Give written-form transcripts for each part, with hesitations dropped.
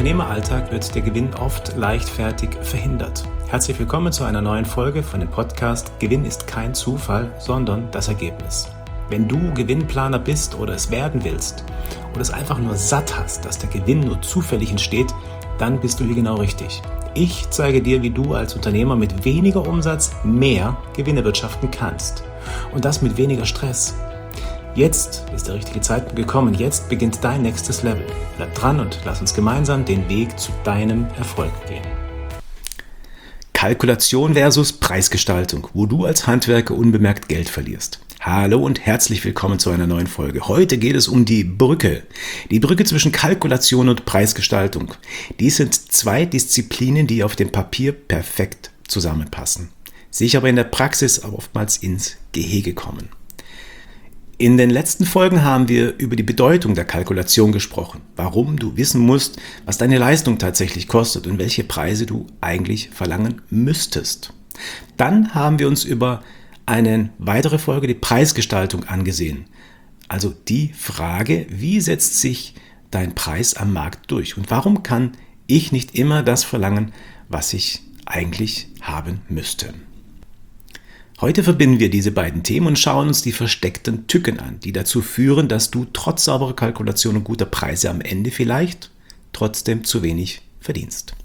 Unternehmeralltag wird der Gewinn oft leichtfertig verhindert. Herzlich willkommen zu einer neuen Folge von dem Podcast Gewinn ist kein Zufall, sondern das Ergebnis. Wenn du Gewinnplaner bist oder es werden willst oder es einfach nur satt hast, dass der Gewinn nur zufällig entsteht, dann bist du hier genau richtig. Ich zeige dir, wie du als Unternehmer mit weniger Umsatz mehr Gewinn erwirtschaften kannst. Und das mit weniger Stress. Jetzt ist der richtige Zeitpunkt gekommen. Jetzt beginnt dein nächstes Level. Bleib dran und lass uns gemeinsam den Weg zu deinem Erfolg gehen. Kalkulation versus Preisgestaltung, wo du als Handwerker unbemerkt Geld verlierst. Hallo und herzlich willkommen zu einer neuen Folge. Heute geht es um die Brücke. Die Brücke zwischen Kalkulation und Preisgestaltung. Dies sind zwei Disziplinen, die auf dem Papier perfekt zusammenpassen, sich aber in der Praxis oftmals ins Gehege kommen. In den letzten Folgen haben wir über die Bedeutung der Kalkulation gesprochen, warum du wissen musst, was deine Leistung tatsächlich kostet und welche Preise du eigentlich verlangen müsstest. Dann haben wir uns über eine weitere Folge die Preisgestaltung angesehen, also die Frage, wie setzt sich dein Preis am Markt durch und warum kann ich nicht immer das verlangen, was ich eigentlich haben müsste. Heute verbinden wir diese beiden Themen und schauen uns die versteckten Tücken an, die dazu führen, dass du trotz sauberer Kalkulation und guter Preise am Ende vielleicht trotzdem zu wenig verdienst.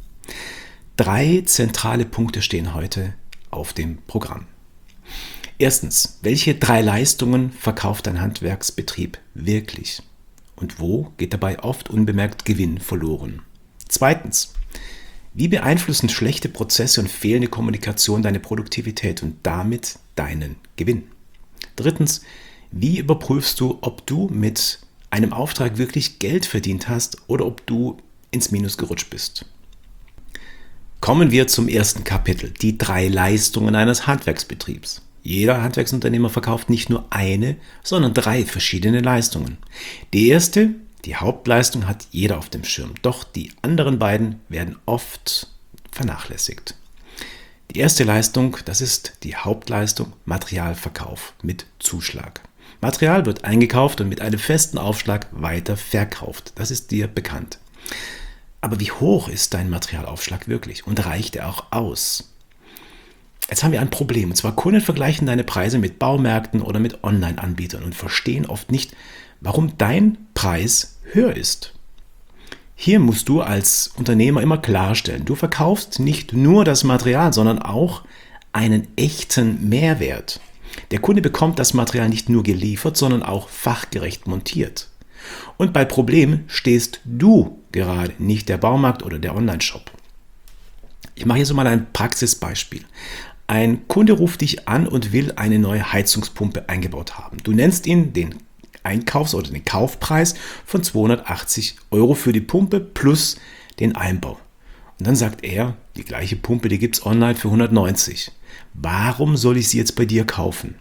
3 zentrale Punkte stehen heute auf dem Programm. Erstens, welche 3 Leistungen verkauft ein Handwerksbetrieb wirklich? Und wo geht dabei oft unbemerkt Gewinn verloren? Zweitens, wie beeinflussen schlechte Prozesse und fehlende Kommunikation deine Produktivität und damit deinen Gewinn? Drittens, wie überprüfst du, ob du mit einem Auftrag wirklich Geld verdient hast oder ob du ins Minus gerutscht bist? Kommen wir zum ersten Kapitel, die 3 Leistungen eines Handwerksbetriebs. Jeder Handwerksunternehmer verkauft nicht nur eine, sondern 3 verschiedene Leistungen. Die erste, die Hauptleistung, hat jeder auf dem Schirm, doch die anderen beiden werden oft vernachlässigt. Die erste Leistung, das ist die Hauptleistung Materialverkauf mit Zuschlag. Material wird eingekauft und mit einem festen Aufschlag weiter verkauft. Das ist dir bekannt. Aber wie hoch ist dein Materialaufschlag wirklich und reicht er auch aus? Jetzt haben wir ein Problem, und zwar Kunden vergleichen deine Preise mit Baumärkten oder mit Online-Anbietern und verstehen oft nicht, warum dein Preis höher ist. Hier musst du als Unternehmer immer klarstellen, du verkaufst nicht nur das Material, sondern auch einen echten Mehrwert. Der Kunde bekommt das Material nicht nur geliefert, sondern auch fachgerecht montiert. Und bei Problemen stehst du gerade, nicht der Baumarkt oder der Online-Shop. Ich mache hier so mal ein Praxisbeispiel. Ein Kunde ruft dich an und will eine neue Heizungspumpe eingebaut haben. Du nennst ihn den Einkaufs- oder den Kaufpreis von 280 € für die Pumpe plus den Einbau. Und dann sagt er, die gleiche Pumpe, die gibt es online für 190. Warum soll ich sie jetzt bei dir kaufen?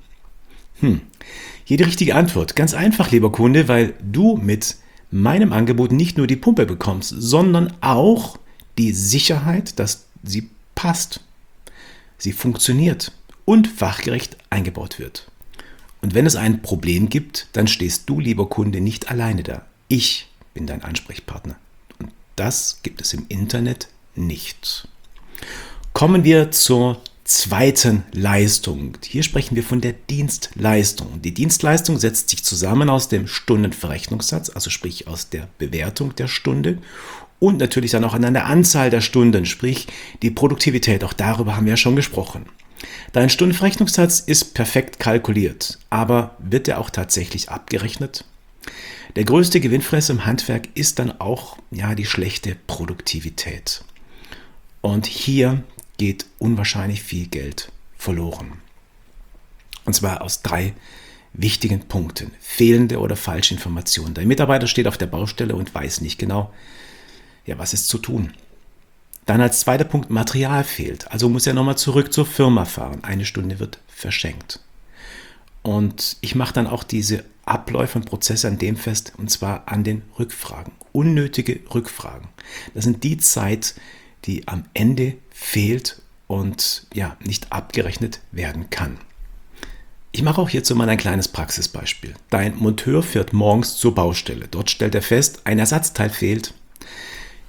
Hier die richtige Antwort. Ganz einfach, lieber Kunde, weil du mit meinem Angebot nicht nur die Pumpe bekommst, sondern auch die Sicherheit, dass sie passt, sie funktioniert und fachgerecht eingebaut wird. Und wenn es ein Problem gibt, dann stehst du, lieber Kunde, nicht alleine da. Ich bin dein Ansprechpartner. Und das gibt es im Internet nicht. Kommen wir zur zweiten Leistung. Hier sprechen wir von der Dienstleistung. Die Dienstleistung setzt sich zusammen aus dem Stundenverrechnungssatz, also sprich aus der Bewertung der Stunde und natürlich dann auch an der Anzahl der Stunden, sprich die Produktivität. Auch darüber haben wir ja schon gesprochen. Dein Stundenverrechnungssatz ist perfekt kalkuliert, aber wird er auch tatsächlich abgerechnet? Der größte Gewinnfresser im Handwerk ist dann auch die schlechte Produktivität. Und hier geht unwahrscheinlich viel Geld verloren. Und zwar aus 3 wichtigen Punkten. Fehlende oder falsche Informationen. Dein Mitarbeiter steht auf der Baustelle und weiß nicht genau, was ist zu tun. Dann als zweiter Punkt, Material fehlt. Also muss er nochmal zurück zur Firma fahren. 1 Stunde wird verschenkt. Und ich mache dann auch diese Abläufe und Prozesse an dem fest, und zwar an den Rückfragen. Unnötige Rückfragen. Das sind die Zeit, die am Ende fehlt und nicht abgerechnet werden kann. Ich mache auch hierzu mal ein kleines Praxisbeispiel. Dein Monteur fährt morgens zur Baustelle. Dort stellt er fest, ein Ersatzteil fehlt.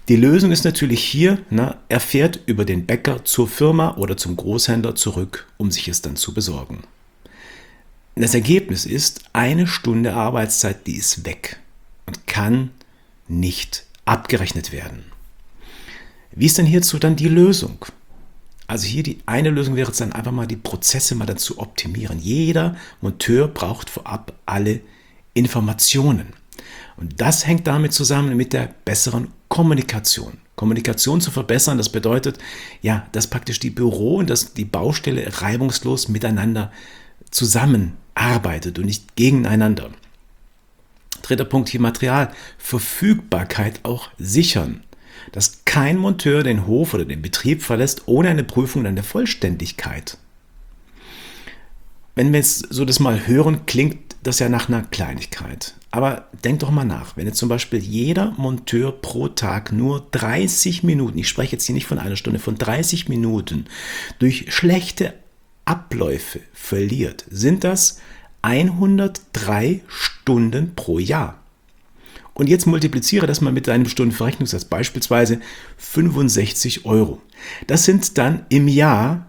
Die Lösung ist natürlich hier, er fährt über den Bäcker zur Firma oder zum Großhändler zurück, um sich es dann zu besorgen. Das Ergebnis ist, 1 Stunde Arbeitszeit, die ist weg und kann nicht abgerechnet werden. Wie ist denn hierzu dann die Lösung? Also hier die eine Lösung wäre jetzt dann einfach mal die Prozesse mal dann zu optimieren. Jeder Monteur braucht vorab alle Informationen. Und das hängt damit zusammen mit der besseren Kommunikation. Kommunikation zu verbessern, das bedeutet, dass praktisch die Büro und die Baustelle reibungslos miteinander zusammenarbeitet und nicht gegeneinander. 3. Punkt hier, Materialverfügbarkeit auch sichern. Dass kein Monteur den Hof oder den Betrieb verlässt ohne eine Prüfung an der Vollständigkeit. Wenn wir jetzt so das mal hören, klingt das ja nach einer Kleinigkeit. Aber denk doch mal nach, wenn jetzt zum Beispiel jeder Monteur pro Tag nur 30 Minuten, ich spreche jetzt hier nicht von einer Stunde, von 30 Minuten durch schlechte Abläufe verliert, sind das 103 Stunden pro Jahr. Und jetzt multipliziere das mal mit deinem Stundenverrechnungssatz, beispielsweise 65 Euro. Das sind dann im Jahr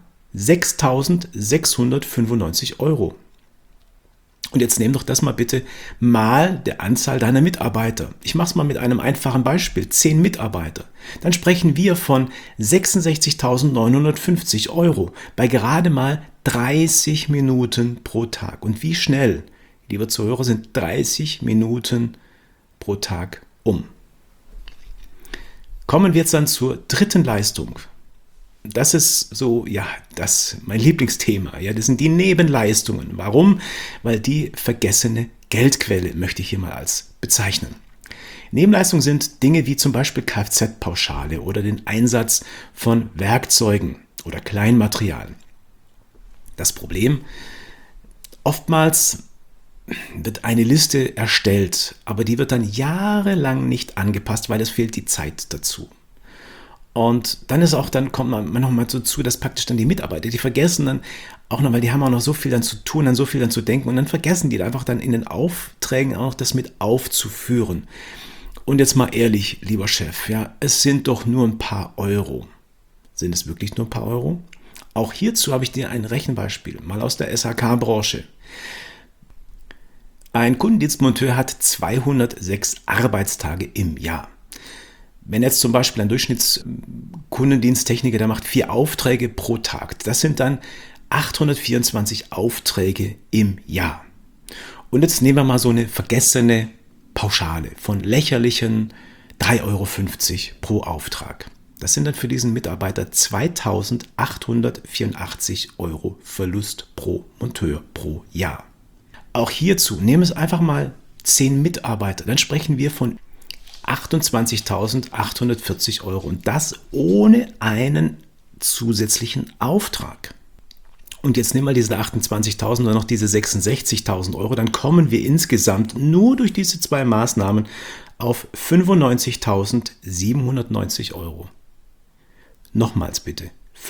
6.695 Euro. Und jetzt nimm doch das mal bitte mal der Anzahl deiner Mitarbeiter. Ich mache es mal mit einem einfachen Beispiel, 10 Mitarbeiter. Dann sprechen wir von 66.950 Euro bei gerade mal 30 Minuten pro Tag. Und wie schnell, lieber Zuhörer, sind 30 Minuten pro Tag um? Kommen wir jetzt dann zur dritten Leistung. Das ist so, mein Lieblingsthema. Das sind die Nebenleistungen. Warum? Weil die vergessene Geldquelle möchte ich hier mal als bezeichnen. Nebenleistungen sind Dinge wie zum Beispiel Kfz-Pauschale oder den Einsatz von Werkzeugen oder Kleinmaterial. Das Problem, oftmals wird eine Liste erstellt, aber die wird dann jahrelang nicht angepasst, weil es fehlt die Zeit dazu. Und dann kommt man nochmal dazu, dass praktisch dann die Mitarbeiter, die vergessen dann auch noch, weil die haben auch noch so viel dann zu tun, dann so viel dann zu denken und dann vergessen die einfach dann in den Aufträgen auch das mit aufzuführen. Und jetzt mal ehrlich, lieber Chef, es sind doch nur ein paar Euro. Sind es wirklich nur ein paar Euro? Auch hierzu habe ich dir ein Rechenbeispiel, mal aus der SHK-Branche. Ein Kundendienstmonteur hat 206 Arbeitstage im Jahr. Wenn jetzt zum Beispiel ein Durchschnittskundendiensttechniker, der macht 4 Aufträge pro Tag, das sind dann 824 Aufträge im Jahr. Und jetzt nehmen wir mal so eine vergessene Pauschale von lächerlichen 3,50 Euro pro Auftrag. Das sind dann für diesen Mitarbeiter 2.884 Euro Verlust pro Monteur pro Jahr. Auch hierzu, nehmen wir einfach mal 10 Mitarbeiter, dann sprechen wir von 28.840 Euro und das ohne einen zusätzlichen Auftrag. Und jetzt nehmen wir diese 28.000 oder noch diese 66.000 Euro, dann kommen wir insgesamt nur durch diese 2 Maßnahmen auf 95.790 Euro. Nochmals bitte,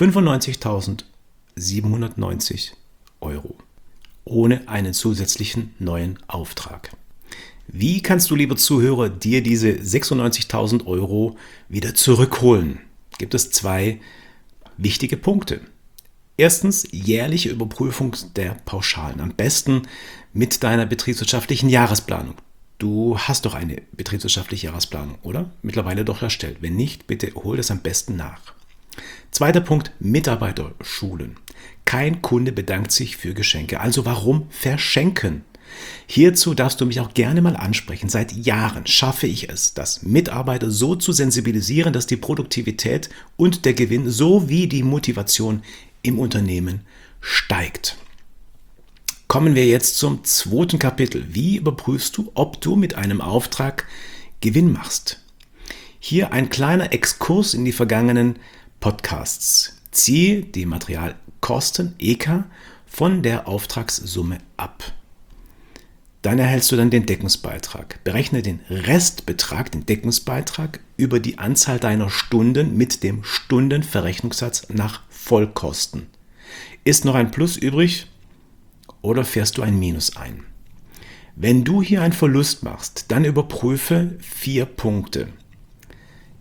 95.790 Euro ohne einen zusätzlichen neuen Auftrag. Wie kannst du, lieber Zuhörer, dir diese 96.000 Euro wieder zurückholen? Gibt es 2 wichtige Punkte. Erstens, jährliche Überprüfung der Pauschalen. Am besten mit deiner betriebswirtschaftlichen Jahresplanung. Du hast doch eine betriebswirtschaftliche Jahresplanung, oder? Mittlerweile doch erstellt. Wenn nicht, bitte hol das am besten nach. 2. Punkt, Mitarbeiter schulen. Kein Kunde bedankt sich für Geschenke. Also warum verschenken? Hierzu darfst du mich auch gerne mal ansprechen. Seit Jahren schaffe ich es, dass Mitarbeiter so zu sensibilisieren, dass die Produktivität und der Gewinn sowie die Motivation im Unternehmen steigt. Kommen wir jetzt zum 2. Kapitel. Wie überprüfst du, ob du mit einem Auftrag Gewinn machst? Hier ein kleiner Exkurs in die vergangenen Podcasts. Ziehe die Materialkosten EK von der Auftragssumme ab. Dann erhältst du dann den Deckungsbeitrag. Berechne den Restbetrag, den Deckungsbeitrag, über die Anzahl deiner Stunden mit dem Stundenverrechnungssatz nach Vollkosten. Ist noch ein Plus übrig oder fährst du ein Minus ein? Wenn du hier einen Verlust machst, dann überprüfe 4 Punkte.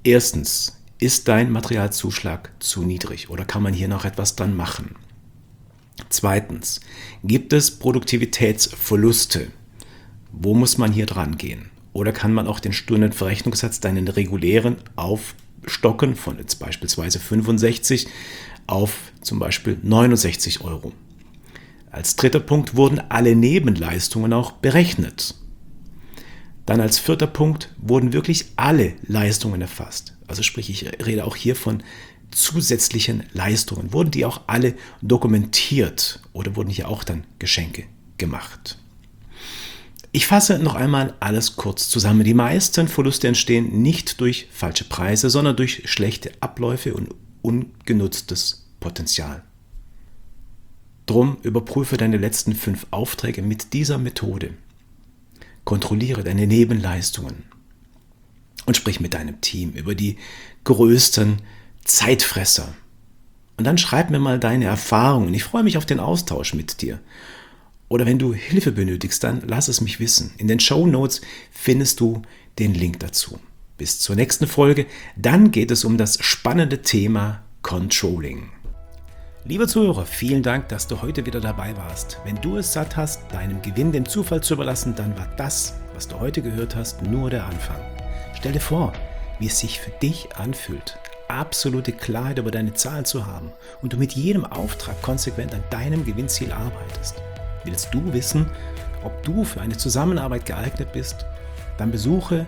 Erstens, ist dein Materialzuschlag zu niedrig oder kann man hier noch etwas dran machen? Zweitens, gibt es Produktivitätsverluste? Wo muss man hier dran gehen? Oder kann man auch den Stundenverrechnungssatz, deinen regulären, aufstocken von jetzt beispielsweise 65 auf zum Beispiel 69 Euro? Als dritter Punkt wurden alle Nebenleistungen auch berechnet. Dann als vierter Punkt wurden wirklich alle Leistungen erfasst. Also sprich, ich rede auch hier von zusätzlichen Leistungen. Wurden die auch alle dokumentiert oder wurden hier auch dann Geschenke gemacht? Ich fasse noch einmal alles kurz zusammen. Die meisten Verluste entstehen nicht durch falsche Preise, sondern durch schlechte Abläufe und ungenutztes Potenzial. Drum überprüfe deine letzten 5 Aufträge mit dieser Methode. Kontrolliere deine Nebenleistungen und sprich mit deinem Team über die größten Zeitfresser. Und dann schreib mir mal deine Erfahrungen. Ich freue mich auf den Austausch mit dir. Oder wenn du Hilfe benötigst, dann lass es mich wissen. In den Shownotes findest du den Link dazu. Bis zur nächsten Folge. Dann geht es um das spannende Thema Controlling. Lieber Zuhörer, vielen Dank, dass du heute wieder dabei warst. Wenn du es satt hast, deinem Gewinn dem Zufall zu überlassen, dann war das, was du heute gehört hast, nur der Anfang. Stell dir vor, wie es sich für dich anfühlt, absolute Klarheit über deine Zahlen zu haben und du mit jedem Auftrag konsequent an deinem Gewinnziel arbeitest. Willst du wissen, ob du für eine Zusammenarbeit geeignet bist? Dann besuche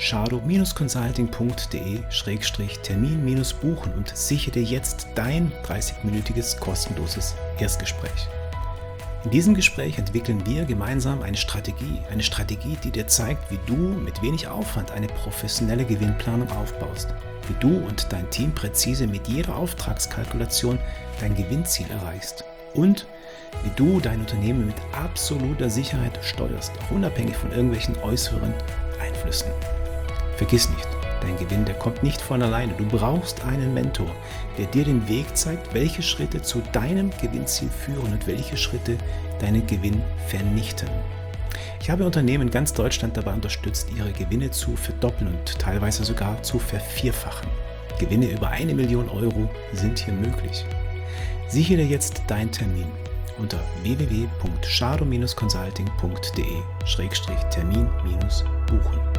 shado-consulting.de/termin-buchen und sichere dir jetzt dein 30-minütiges kostenloses Erstgespräch. In diesem Gespräch entwickeln wir gemeinsam eine Strategie, die dir zeigt, wie du mit wenig Aufwand eine professionelle Gewinnplanung aufbaust, wie du und dein Team präzise mit jeder Auftragskalkulation dein Gewinnziel erreichst und wie du dein Unternehmen mit absoluter Sicherheit steuerst, auch unabhängig von irgendwelchen äußeren Einflüssen. Vergiss nicht, dein Gewinn, der kommt nicht von alleine. Du brauchst einen Mentor, der dir den Weg zeigt, welche Schritte zu deinem Gewinnziel führen und welche Schritte deinen Gewinn vernichten. Ich habe Unternehmen in ganz Deutschland dabei unterstützt, ihre Gewinne zu verdoppeln und teilweise sogar zu vervierfachen. Gewinne über 1 Million Euro sind hier möglich. Sichere jetzt deinen Termin unter www.shado-consulting.de/termin-buchen.